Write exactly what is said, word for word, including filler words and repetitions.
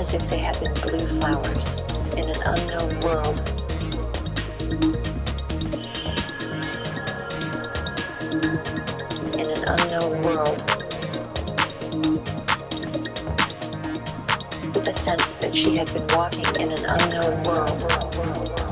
as if they had been blue flowers in an unknown world. In an unknown world. With the sense that she had been walking in an unknown world.